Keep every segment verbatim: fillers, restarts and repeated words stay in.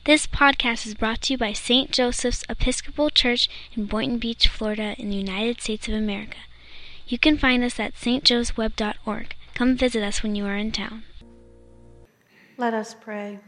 This podcast is brought to you by Saint Joseph's Episcopal Church in Boynton Beach, Florida, in the United States of America. You can find us at s t joes web dot org. Come visit us when you are in town. Let us pray.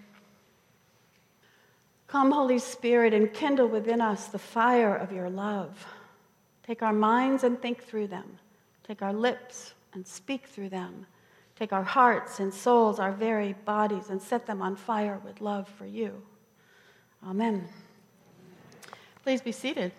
Come, Holy Spirit, and kindle within us the fire of your love. Take our minds and think through them. Take our lips and speak through them. Take our hearts and souls, our very bodies, and set them on fire with love for you. Amen. Please be seated.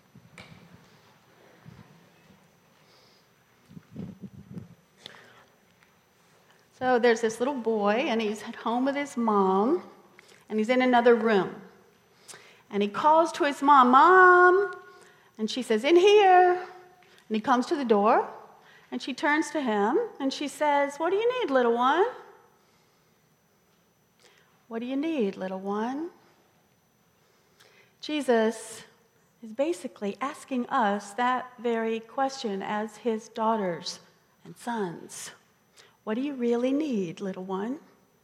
So there's this little boy, and he's at home with his mom, and he's in another room. And he calls to his mom, "Mom!" And she says, "In here." And he comes to the door, and she turns to him, and she says, "What do you need, little one? What do you need, little one?" Jesus is basically asking us that very question as his daughters and sons. What do you really need, little one?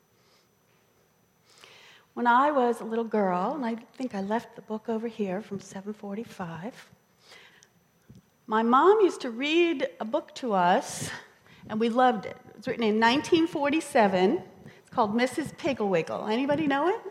When I was a little girl, and I think I left the book over here from seven forty-five, my mom used to read a book to us, and we loved it. It was written in nineteen forty-seven. It's called Missus Pigglewiggle. Anybody know it?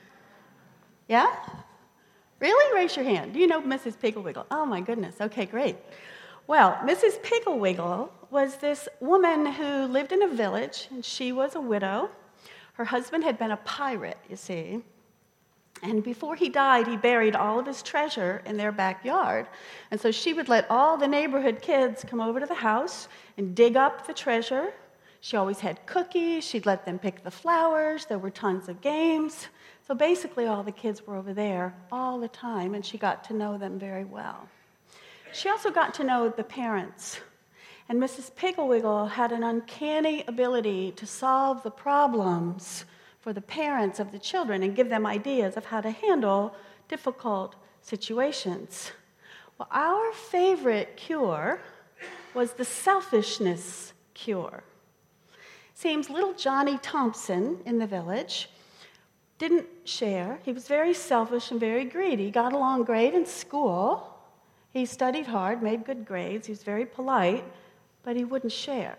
Yeah? Really? Raise your hand. Do you know Missus Pigglewiggle? Oh, my goodness. Okay, great. Well, Missus Pigglewiggle was this woman who lived in a village, and she was a widow. Her husband had been a pirate, you see. And before he died, he buried all of his treasure in their backyard. And so she would let all the neighborhood kids come over to the house and dig up the treasure. She always had cookies. She'd let them pick the flowers. There were tons of games. So basically all the kids were over there all the time, and she got to know them very well. She also got to know the parents. And Missus Pigglewiggle had an uncanny ability to solve the problems for the parents of the children and give them ideas of how to handle difficult situations. Well, our favorite cure was the selfishness cure. Seems little Johnny Thompson in the village didn't share. He was very selfish and very greedy. He got along great in school. He studied hard, made good grades. He was very polite, but he wouldn't share.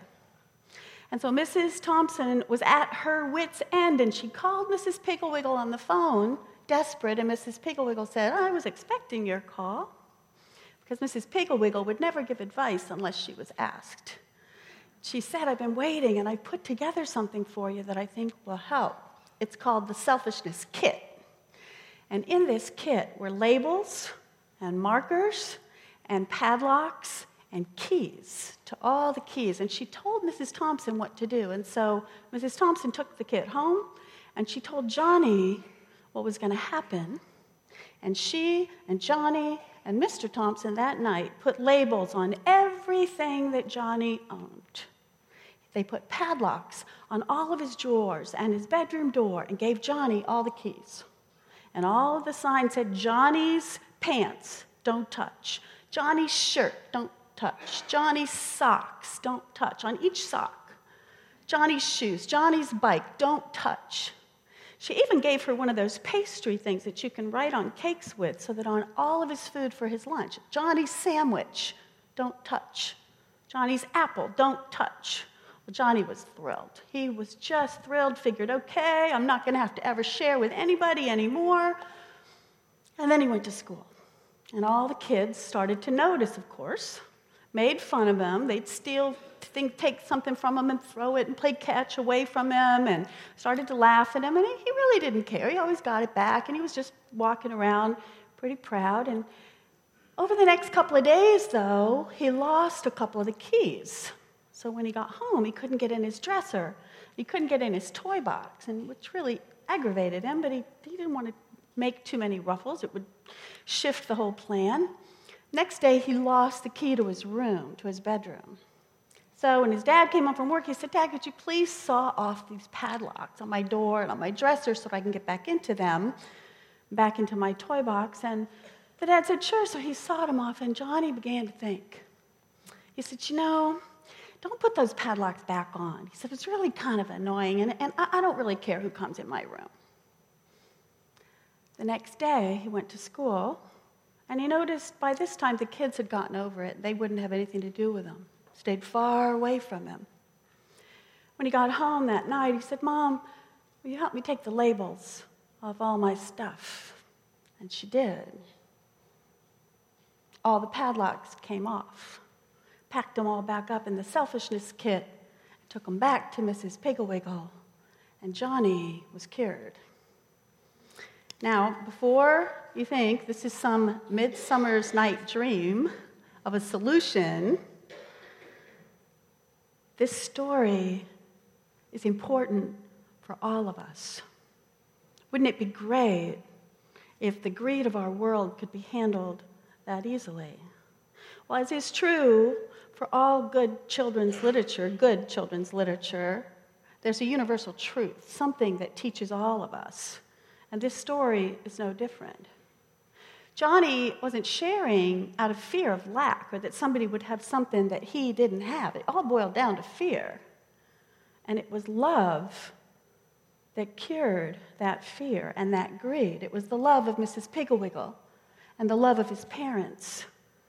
And so Missus Thompson was at her wit's end, and she called Missus Pigglewiggle on the phone, desperate, and Missus Pigglewiggle said, "I was expecting your call," because Missus Pigglewiggle would never give advice unless she was asked. She said, "I've been waiting, and I put together something for you that I think will help. It's called the Selfishness Kit. And in this kit were labels and markers and padlocks and keys to all the keys." And she told Missus Thompson what to do. And so Missus Thompson took the kit home, and she told Johnny what was going to happen. And she and Johnny and Mister Thompson that night put labels on everything that Johnny owned. They put padlocks on all of his drawers and his bedroom door and gave Johnny all the keys. And all of the signs said, "Johnny's pants, don't touch. Johnny's shirt, don't touch. Johnny's socks, don't touch." On each sock. Johnny's shoes, Johnny's bike, don't touch. She even gave her one of those pastry things that you can write on cakes with, so that on all of his food for his lunch, Johnny's sandwich, don't touch. Johnny's apple, don't touch. Well, Johnny was thrilled. He was just thrilled, figured, okay, I'm not going to have to ever share with anybody anymore. And then he went to school. And all the kids started to notice, of course, made fun of him. They'd steal, think, take something from him and throw it and play catch away from him, and started to laugh at him. And he, he really didn't care. He always got it back, and he was just walking around pretty proud. And over the next couple of days, though, he lost a couple of the keys. So when he got home, he couldn't get in his dresser. He couldn't get in his toy box, and which really aggravated him, but he, he didn't want to make too many ruffles. It would shift the whole plan. Next day, he lost the key to his room, to his bedroom. So when his dad came home from work, he said, "Dad, could you please saw off these padlocks on my door and on my dresser so that I can get back into them, back into my toy box?" And the dad said, "Sure." So he sawed them off, and Johnny began to think. He said, "You know, don't put those padlocks back on." He said, "It's really kind of annoying, and, and I, I don't really care who comes in my room." The next day, he went to school, and he noticed by this time the kids had gotten over it. They wouldn't have anything to do with him, stayed far away from him. When he got home that night, he said, "Mom, will you help me take the labels of all my stuff?" And she did. All the padlocks came off, packed them all back up in the selfishness kit, took them back to Missus Pigglewiggle, and Johnny was cured. Now, before you think this is some midsummer's night dream of a solution, this story is important for all of us. Wouldn't it be great if the greed of our world could be handled that easily? Well, as is true for all good children's literature, good children's literature, there's a universal truth, something that teaches all of us. And this story is no different. Johnny wasn't sharing out of fear of lack or that somebody would have something that he didn't have. It all boiled down to fear. And it was love that cured that fear and that greed. It was the love of Missus Pigglewiggle and the love of his parents.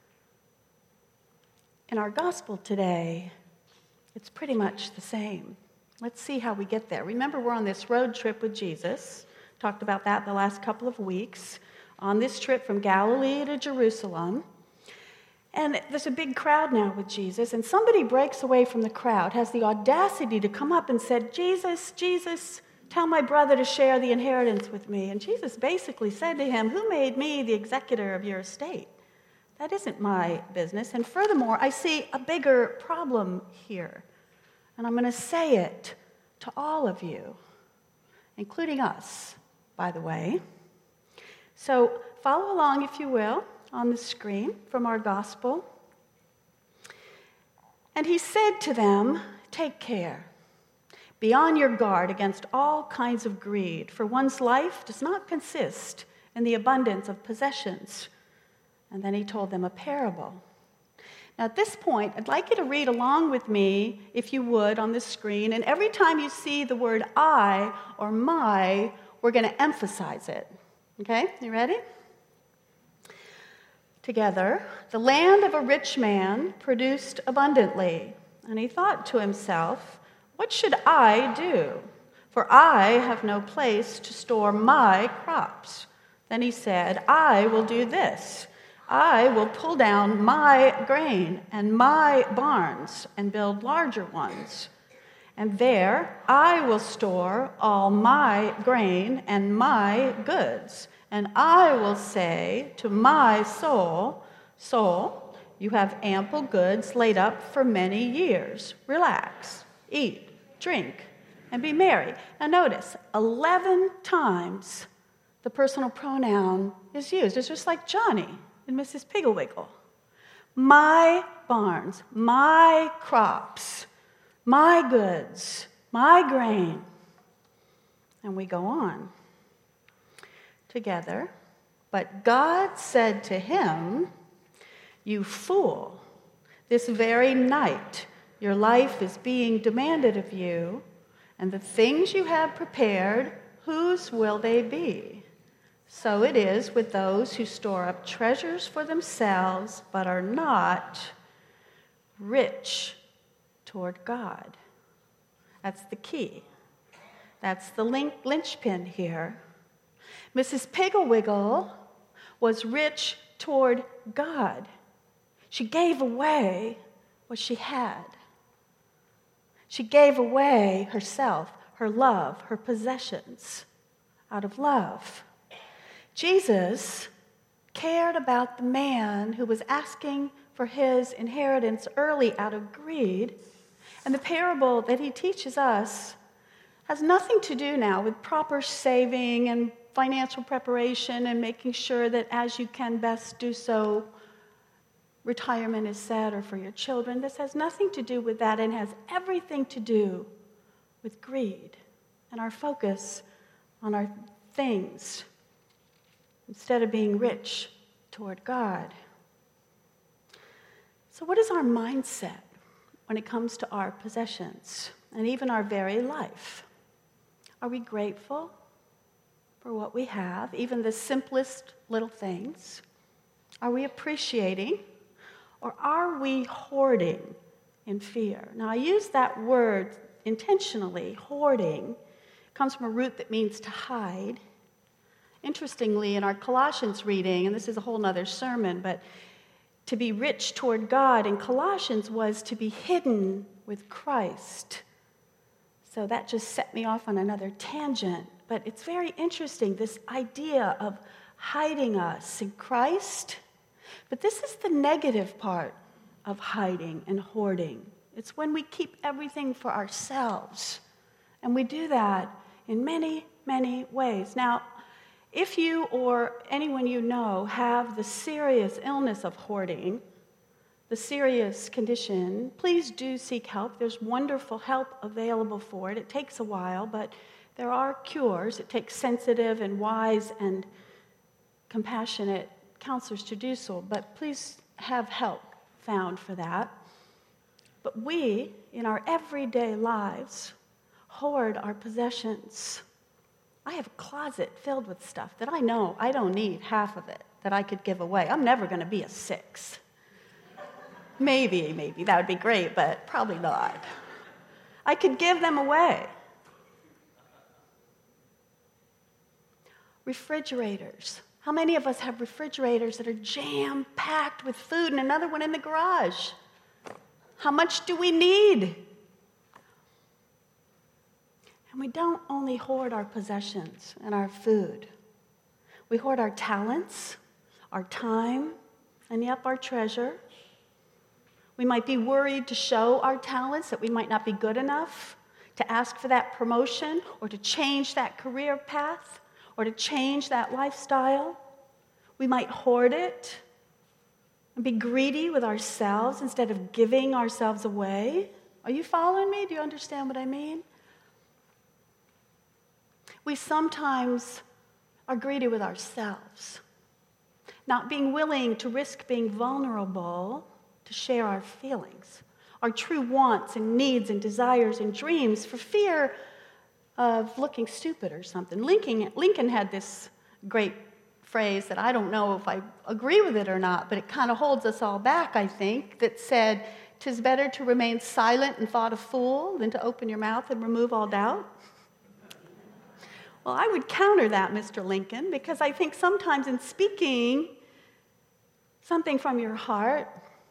In our gospel today, it's pretty much the same. Let's see how we get there. Remember, we're on this road trip with Jesus. Talked about that the last couple of weeks. On this trip from Galilee to Jerusalem. And there's a big crowd now with Jesus, and somebody breaks away from the crowd, has the audacity to come up and said, "Jesus, Jesus, tell my brother to share the inheritance with me." And Jesus basically said to him, "Who made me the executor of your estate? That isn't my business. And furthermore, I see a bigger problem here. And I'm going to say it to all of you, including us, by the way." So follow along, if you will, on the screen from our gospel. "And he said to them, 'Take care. Be on your guard against all kinds of greed, for one's life does not consist in the abundance of possessions.' And then he told them a parable." Now at this point, I'd like you to read along with me, if you would, on the screen. And every time you see the word "I" or "my," we're going to emphasize it. Okay, you ready? Together, "The land of a rich man produced abundantly, and he thought to himself, 'What should I do? For I have no place to store my crops.' Then he said, 'I will do this. I will pull down my grain and my barns and build larger ones. And there I will store all my grain and my goods. And I will say to my soul, soul, you have ample goods laid up for many years. Relax, eat, drink, and be merry.'" Now notice, eleven times the personal pronoun is used. It's just like Johnny and Missus Pigglewiggle. My barns, my crops, my goods, my grain. And we go on together. "But God said to him, 'You fool, this very night your life is being demanded of you, and the things you have prepared, whose will they be? So it is with those who store up treasures for themselves, but are not rich toward God.'" That's the key. That's the link, linchpin here. Missus Pigglewiggle was rich toward God. She gave away what she had. She gave away herself, her love, her possessions, out of love. Jesus cared about the man who was asking for his inheritance early out of greed. And the parable that he teaches us has nothing to do now with proper saving and financial preparation and making sure that as you can best do so, retirement is set or for your children. This has nothing to do with that and has everything to do with greed and our focus on our things instead of being rich toward God. So what is our mindset when it comes to our possessions and even our very life? Are we grateful for what we have, even the simplest little things? Are we appreciating, or are we hoarding in fear? Now, I use that word intentionally, hoarding. It comes from a root that means to hide. Interestingly, in our Colossians reading, and this is a whole other sermon, but to be rich toward God in Colossians was to be hidden with Christ. So that just set me off on another tangent. But it's very interesting, this idea of hiding us in Christ. But this is the negative part of hiding and hoarding. It's when we keep everything for ourselves. And we do that in many, many ways. Now, if you or anyone you know have the serious illness of hoarding, the serious condition, please do seek help. There's wonderful help available for it. It takes a while, but there are cures. It takes sensitive and wise and compassionate counselors to do so, but please have help found for that. But we, in our everyday lives, hoard our possessions. I have a closet filled with stuff that I know I don't need half of it, that I could give away. I'm never going to be a six. Maybe, maybe, that would be great, but probably not. I could give them away. Refrigerators. How many of us have refrigerators that are jam-packed with food and another one in the garage? How much do we need? And we don't only hoard our possessions and our food. We hoard our talents, our time, and yep, our treasure. We might be worried to show our talents, that we might not be good enough to ask for that promotion or to change that career path or to change that lifestyle. We might hoard it and be greedy with ourselves instead of giving ourselves away. Are you following me? Do you understand what I mean? We sometimes are greedy with ourselves, not being willing to risk being vulnerable to share our feelings, our true wants and needs and desires and dreams for fear of looking stupid or something. Lincoln, Lincoln had this great phrase that I don't know if I agree with it or not, but it kind of holds us all back, I think, that said, "'Tis better to remain silent and thought a fool than to open your mouth and remove all doubt." Well, I would counter that, Mister Lincoln, because I think sometimes in speaking something from your heart,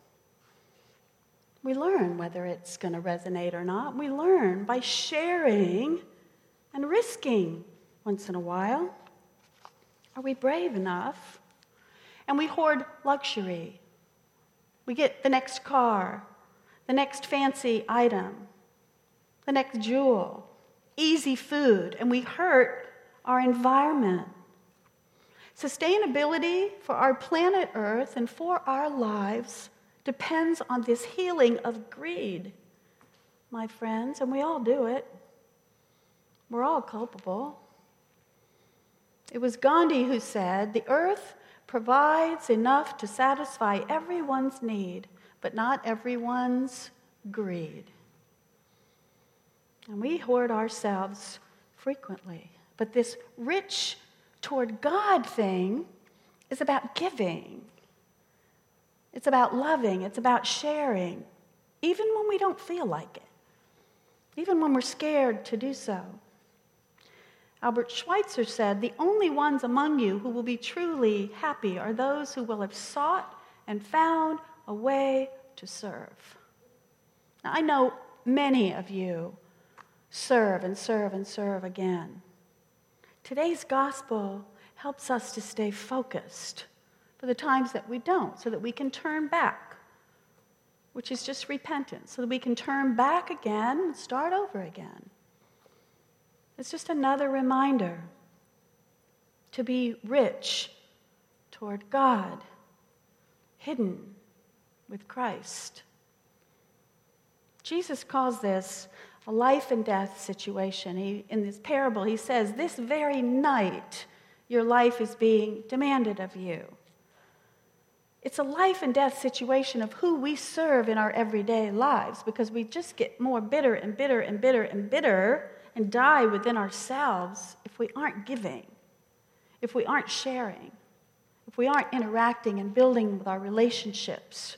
we learn whether it's going to resonate or not. We learn by sharing and risking once in a while. Are we brave enough? And we hoard luxury. We get the next car, the next fancy item, the next jewel, easy food, and we hurt our environment. Sustainability for our planet Earth and for our lives depends on this healing of greed, my friends, and we all do it. We're all culpable. It was Gandhi who said, "The earth provides enough to satisfy everyone's need, but not everyone's greed." And we hoard ourselves frequently. But this rich toward God thing is about giving. It's about loving. It's about sharing, even when we don't feel like it, even when we're scared to do so. Albert Schweitzer said, "The only ones among you who will be truly happy are those who will have sought and found a way to serve." Now, I know many of you serve and serve and serve again. Today's gospel helps us to stay focused for the times that we don't, so that we can turn back, which is just repentance, so that we can turn back again and start over again. It's just another reminder to be rich toward God, hidden with Christ. Jesus calls this a life and death situation. He, in this parable, he says, "This very night, your life is being demanded of you." It's a life and death situation of who we serve in our everyday lives, because we just get more bitter and bitter and bitter and bitter and die within ourselves if we aren't giving. if we aren't sharing, if we aren't interacting and building with our relationships.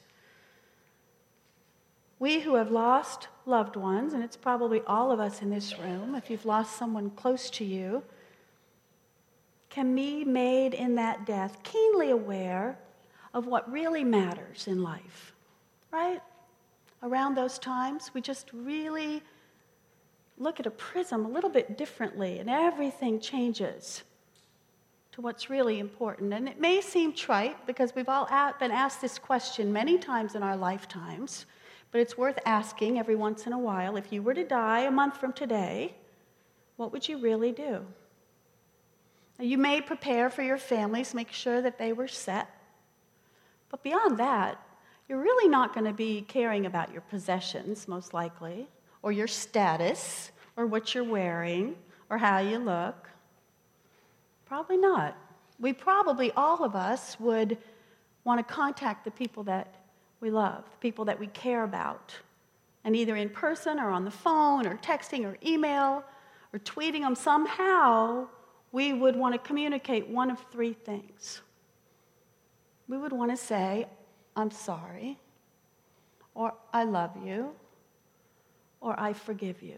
We who have lost loved ones, and it's probably all of us in this room, if you've lost someone close to you, can be made in that death keenly aware of what really matters in life, right? Around those times, we just really look at a prism a little bit differently, and everything changes to what's really important. And it may seem trite, because we've all been asked this question many times in our lifetimes, but it's worth asking every once in a while. If you were to die a month from today, what would you really do? Now, you may prepare for your families, make sure that they were set. But beyond that, you're really not going to be caring about your possessions, most likely, or your status, or what you're wearing, or how you look. Probably not. We probably, all of us, would want to contact the people that we love, the people that we care about, and either in person or on the phone or texting or email or tweeting them, somehow we would want to communicate one of three things. We would want to say, I'm sorry, or I love you, or I forgive you.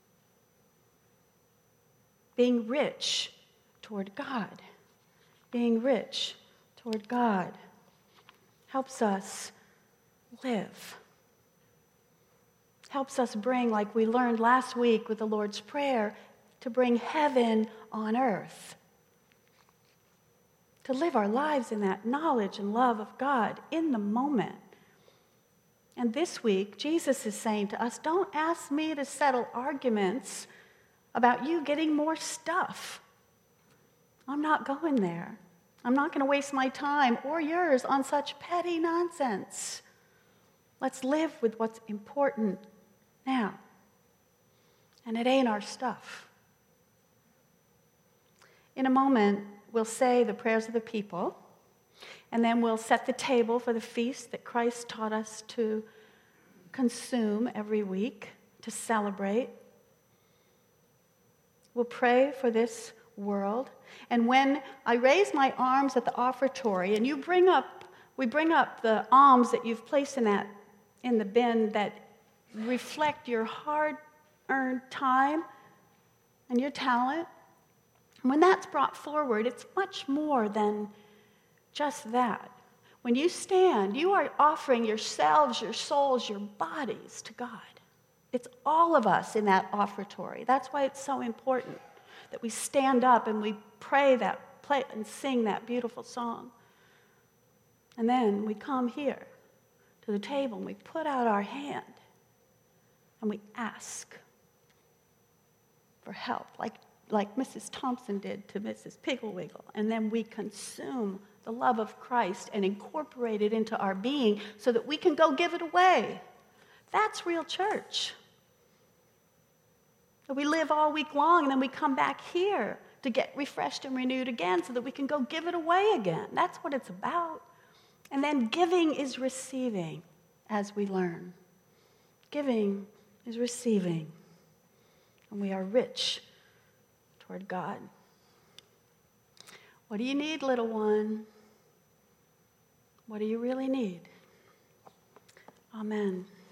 Being rich toward God, being rich toward God helps us live. Helps us bring, like we learned last week with the Lord's Prayer, to bring heaven on earth. To live our lives in that knowledge and love of God in the moment. And this week, Jesus is saying to us, don't ask me to settle arguments about you getting more stuff. I'm not going there. I'm not going to waste my time or yours on such petty nonsense. Let's live with what's important now. And it ain't our stuff. In a moment, we'll say the prayers of the people, and then we'll set the table for the feast that Christ taught us to consume every week, to celebrate. We'll pray for this world. And when I raise my arms at the offertory, and you bring up, we bring up the alms that you've placed in that in the bin that reflect your hard-earned time and your talent. And when that's brought forward, it's much more than just that. When you stand, you are offering yourselves, your souls, your bodies to God. It's all of us in that offertory. That's why it's so important that we stand up and we pray that, play and sing that beautiful song. And then we come here to the table and we put out our hand and we ask for help, like, like Missus Thompson did to Missus Pigglewiggle. And then we consume the love of Christ and incorporate it into our being so that we can go give it away. That's real church. We live all week long and then we come back here to get refreshed and renewed again so that we can go give it away again. That's what it's about. And then giving is receiving as we learn. Giving is receiving. And we are rich toward God. What do you need, little one? What do you really need? Amen.